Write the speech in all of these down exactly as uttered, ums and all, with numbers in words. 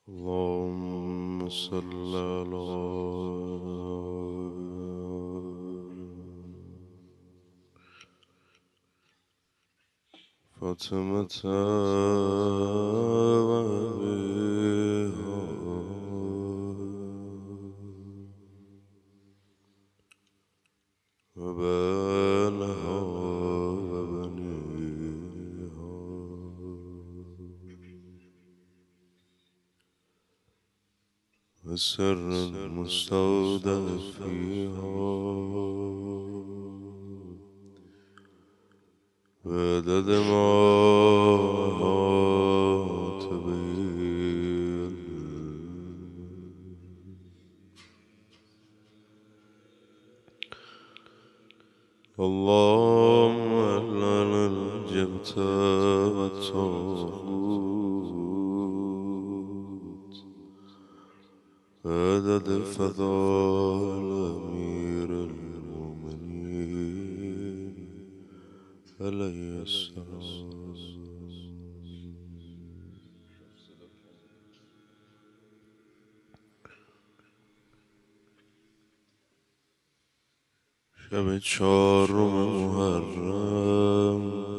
اللهم صل على فاطمة وأبيها وبالها وبنيها والسر المستودع فيها وعدد ما أحاط به اللهم لعن الجبت والطاغوت عدد فضائل أمير المؤمنين عليه السلام. شب چهارم محرم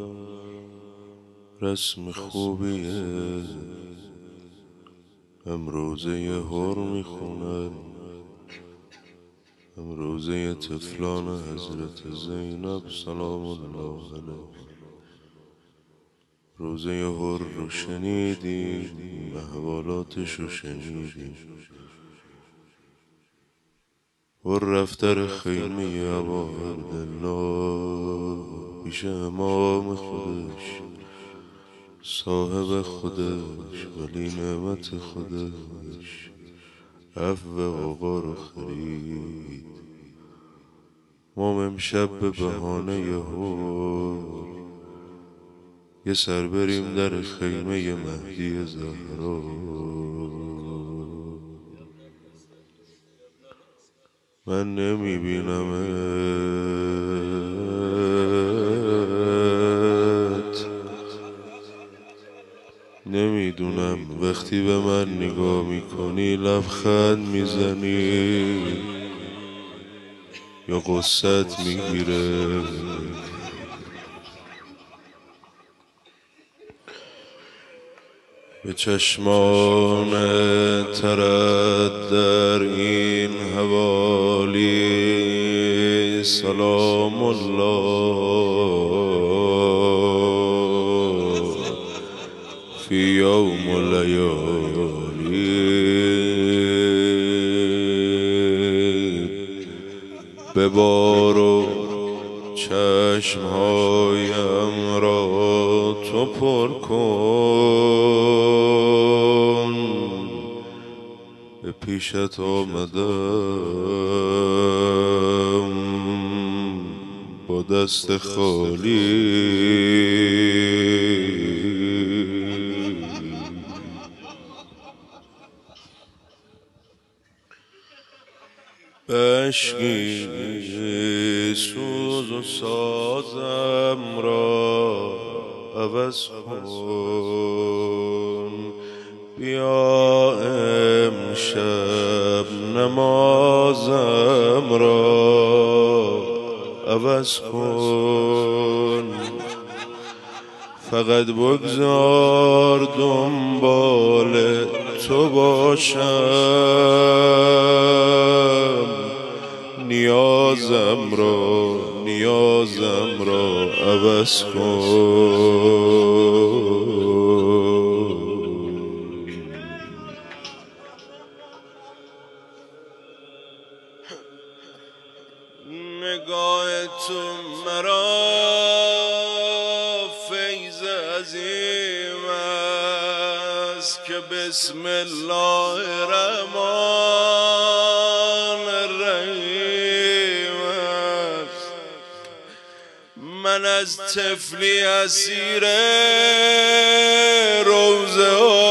رسم خوبیه، امروزه یه هر میخونن، امروزه طفلان حضرت زینب سلام الله علیه. روزه یه هر رو شنیدیم، احوالاتش رو شنیدیم. هر رفتر خیمه ابا عبدالله پیش امام خودش، صاحب خودش، ولی نعمت خودش، عفو آقا رو خرید. ما امشب به بهانه هر یه سر بریم در خیمه مهدی زهرا. من نمیبینمت، نمیدونم وقتی به من نگاه میکنی لبخند میزنی یا قصت میگیره. به چشمان ترد در این حوالی سلام الله فی یوم لیالی. ببار و چشمهایم را تو پر کن، به پیشت آمدم با دست خالی. بشکی سوز و سازم را عوض کن، بیا امشب نمازم را عوض کن. فقط بگذار دنبال تو باشم، نیازم را نیازم را عوض کن. نگاه تو مرا فیض عظیم است که بسم الله الرحمن الرحیم است. من از طفلی اسیر روضه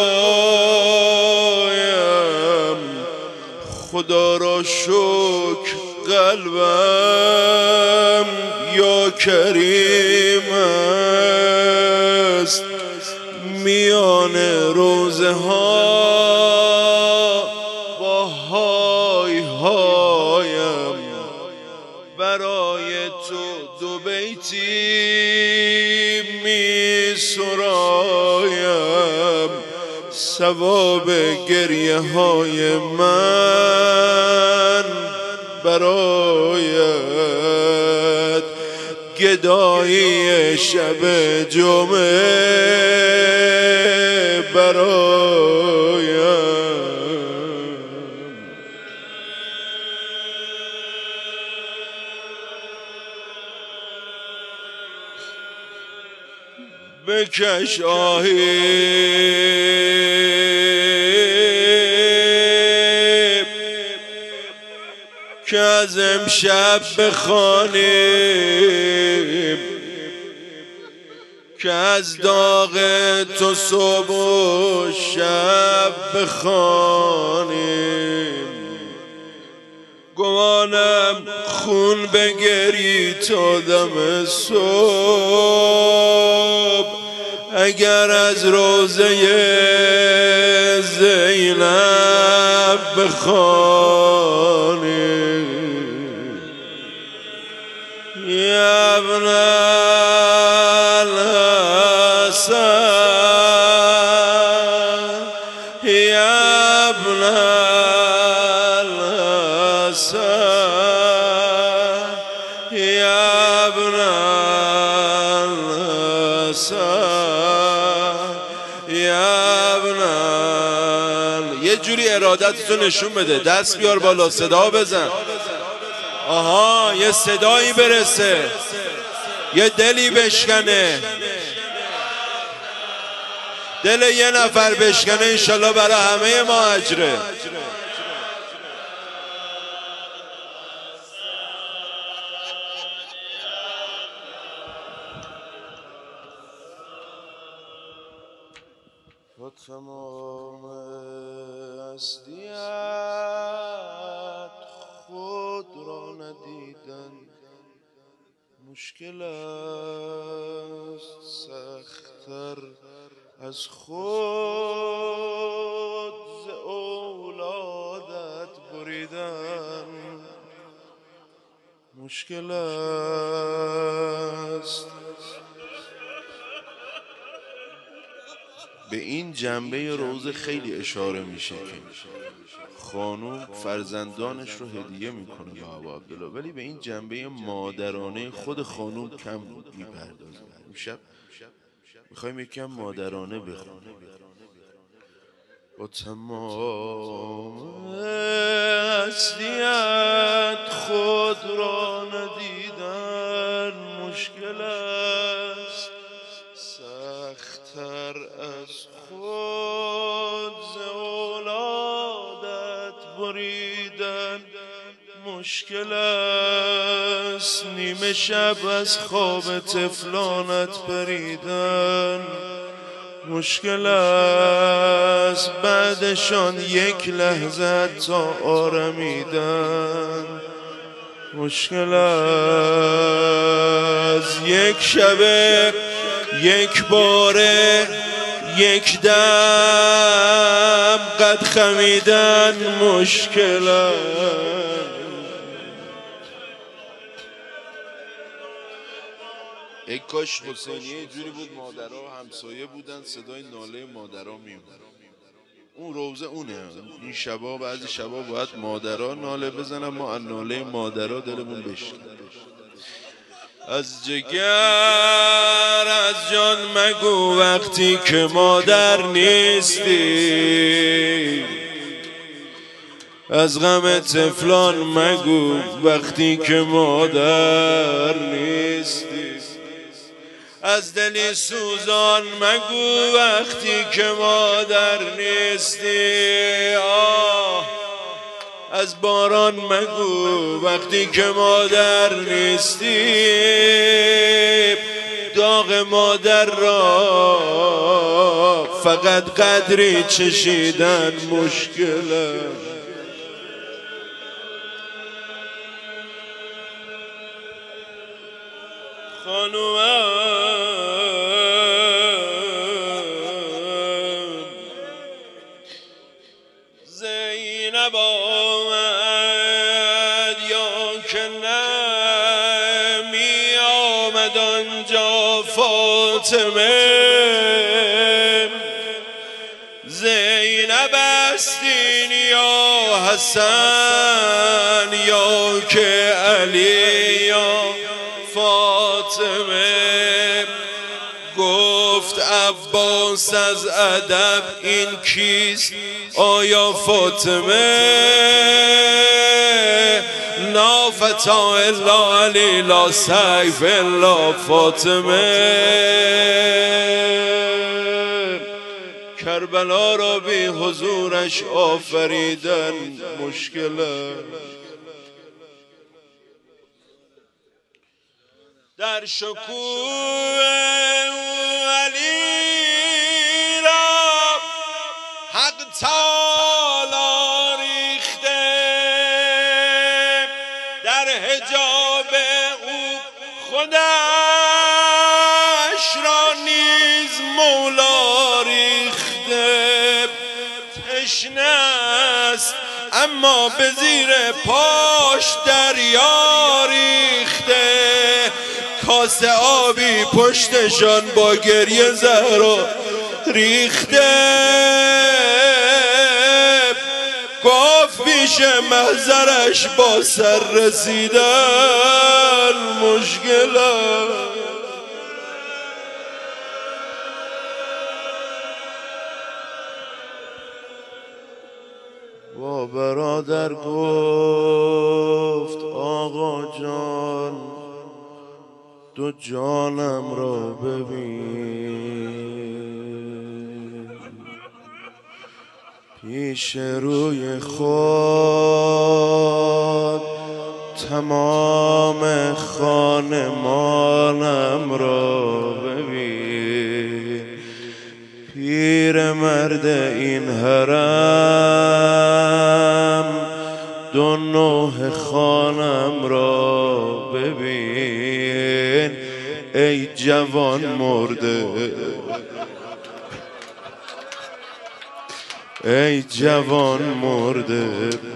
هایم، خدا را شکر قلبم یا کریم است. میان روضه ها ثواب گریه های من برایت، گدایی شب جمعه برایم. بکش آهی که از امشب بخوانیم، که از داغ تو صبح و شب بخوانیم. گمانم خون بگری تا دم صبح، اگر از روزه زینب بخوانیم. یا ابن الحسن، یا ابن الحسن، یا ابن الحسن، یا ابن ال... یه جوری ارادتتو نشون بده، دست بیار بالا، صدا بزن. آها، یه صدایی برسه، یه دلی بشکنه، دل یه نفر بشکنه، انشالله برای همه ما اجره. با تمام هستی‌ات خود را ندیدن مشکل است، سخت‌تر از خود ز اولادت بریدن مشکل است. به این جنبه روزه خیلی اشاره میشه که خانوم فرزندانش رو هدیه میکنه به ابا عبدالله، ولی به این جنبه مادرانه خود خانوم کم میپردازه. امشب میخوایم یکم مادرانه بخونیم. با تمام هستی‌ات خود را ندیدن مشکل است، سخت‌تر از خود ز اولادت بریدن مشکل است. نیمه شب از خواب طفلانت پریدن مشکل است، بعدشان یک لحظه تا آرمیدن مشکل است. یک شبه، یک باره، یک دم قد خمیدن مشکل است. ای کاش حسینیه یه جوری بود مادرها همسایه بودن، صدای ناله مادرها میومد. اون روزه اونه. این شبا، بعضی شبا باید مادرها ناله بزنن، ما از ناله مادرها دلمون بشکنه. از جگر از جان مگو وقتی که مادر نیستی، از غم طفلان مگو وقتی که مادر نیستی، از دلی سوزان مگو وقتی که مادر نیستی. آه، از باران مگو وقتی که مادر نیستی. داغ مادر را فقط قدری چشیدن مشکله. خانوم زینب آمد یا که نمی آمد آنجا فاطمه. زینب زینب استین یا حسن یا که علی یا فاطمه. گفت عباس از ادب این کیست آیا فاطمه؟ لا فتا الا علی لا سیف الا فاطمه. کربلا را بی حضورش آفریدن مشکله. در شکوه علی را حق تعالی ریخته، در حجاب او خودش را نیز مولا ریخته. تشنه است اما به زیر پاش دریا ریخته، کاسه آبی پشتشان با گریه زهرا ریخته. گفت پیش محضرش با سر رسیدن مشکله. با برادر گفت آقا جان دو جانم را ببین، پیش روی خود تمام خانمانم را ببین. پیر مرد این حرم دو نوح خانم را ببین. ای جوان مرده، ای جوان مرده،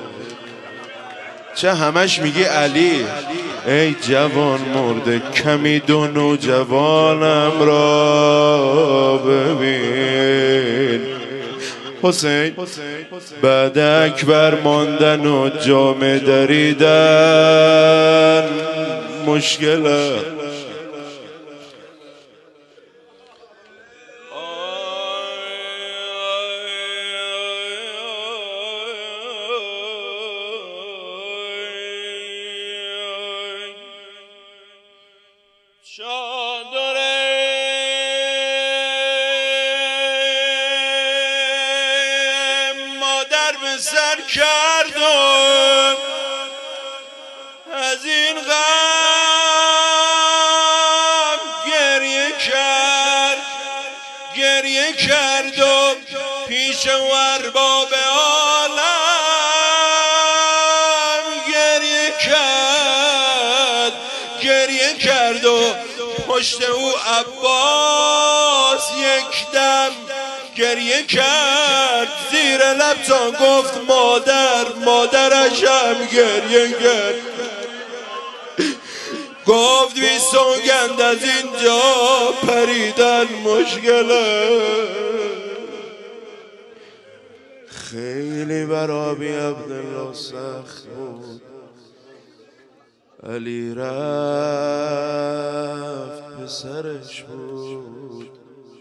چه همش میگی علی؟ ای جوان مرده کمی دو نوجوانم را ببین. حسین بعد اکبر ماندن و جامه دریدن مشکله. سر کردم از این غم گریه کرد، گریه کرد و پیش ارباب عالم گریه کرد، گریه کرد و پشت او عباس یک دم گریه کرد. زیر لب تا گفت مادر، مادرش هم گریه کرد. گفت بی سوگند از اینجا پریدن مشکله. خیلی برا بی عبدالله سخت بود. علی رفت پسرش بود.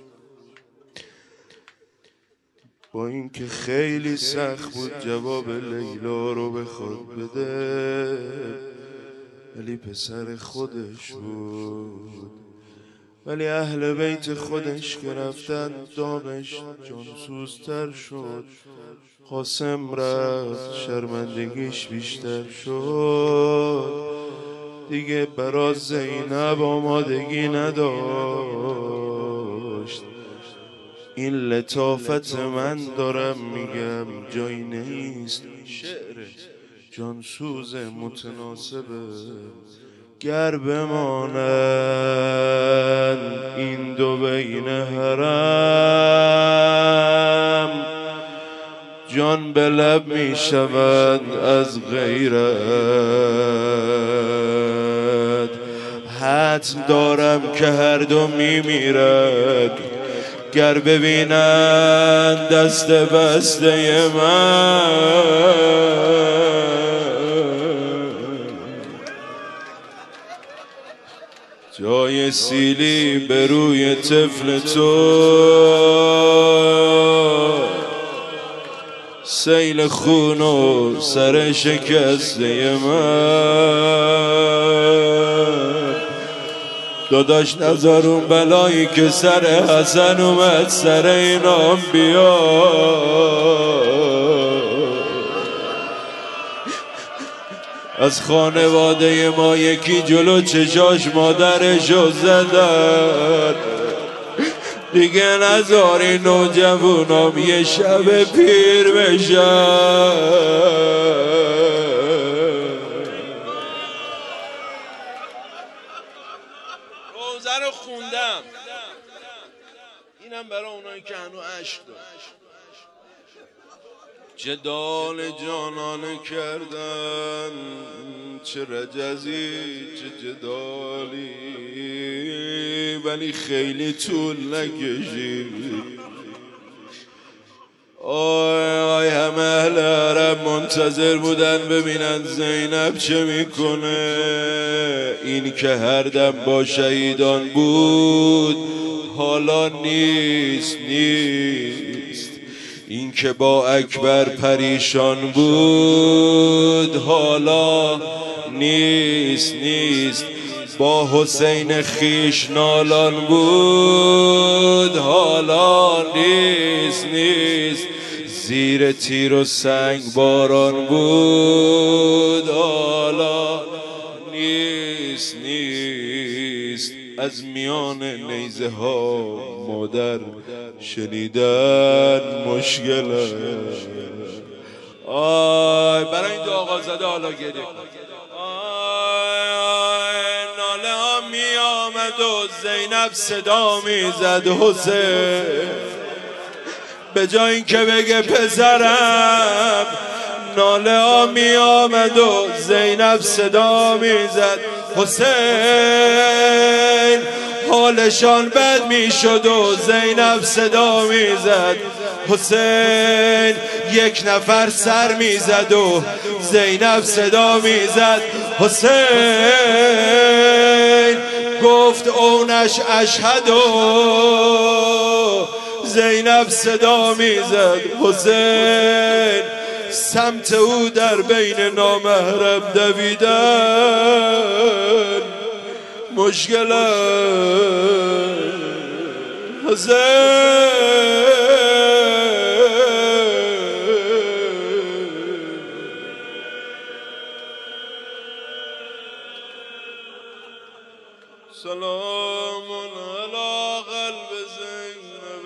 با اینکه خیلی سخت بود جواب لیلا رو بخواد بده، ولی پسر خودش بود. ولی اهل بیت خودش که رفتن داغش جانسوزتر شد. قاسم رفت شرمندگیش بیشتر شد. دیگه برا زینب آمادگی نداشت. این لطافت من دارم میگم جایی نیست، شعرت جانسوز متناسبه. گر بمانند این دو بین حرم، جان به لب می شود از غیرت. حتم دارم که هر دو می میرد، گر ببینن دست بسته من جای سیلی به روی طفل تو سیل خون و سر شکسته من داداش نذارون بلایی که سر حسن اومد سر اینام بیا از خانواده ما یکی جلو چشاش مادرشو زدن دیگه نذاری نوجوانام یه شب پیر بشن روزه رو خوندم اینم برای اونایی که هنو عشق دارن جدال جانانه کردن چه رجزی چه جدالی ولی خیلی طول نکشید آی آی همه اهل عرب منتظر بودن ببینن زینب چه میکنه این که هر دم با شهیدان بود حالا نیست نیست این که با اکبر پریشان بود حالا نیست نیست با حسین خیش نالان بود حالا نیست نیست زیر تیر و سنگ باران بود حالا نیست نیست از میان نیزه ها مادر شنیدن مشکله آی برای این دو آقا زده حالا گریه کن آی آی ناله ها می آمد و زینب صدا می زد حسین به جای این که بگه پسرم ناله ها می آمد و زینب صدا می زد حسین حالشان بد می شد و زینب صدا می زد حسین یک نفر سر می زد و زینب صدا می زد حسین گفت اونش اشهد و زینب صدا می زد حسین سمت او در بین نامحرم دویدن مشکل حسین سلام علی قلب زینب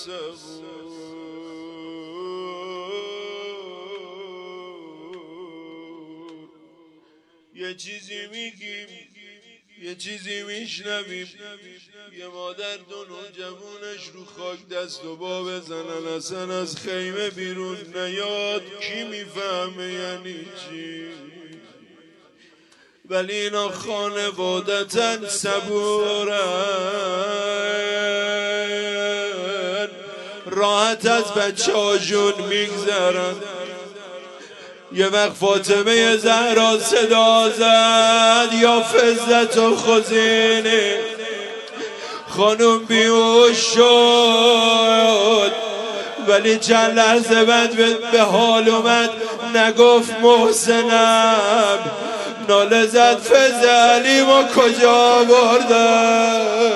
الصبور یه چیزی میگیم یه چیزی میشنویم یه مادر دو نوجوانش رو خاک دست و با بزنن اصلا از خیمه بیرون نیاد کی میفهمه یعنی چی ولی اینا خانوادتن صبورن راحت از بچه هاشون میگذرن یه وقت فاطمه زهرا صدا زد یا فزت و خزینه خانم بیهوش شد ولی چند لحظه بعد به حال اومد نگفت محسنم ناله زد فضلی ما کجا بردن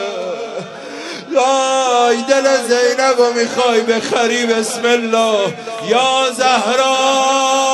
آی دل زینب رو میخوای بخری بسم الله یا زهرا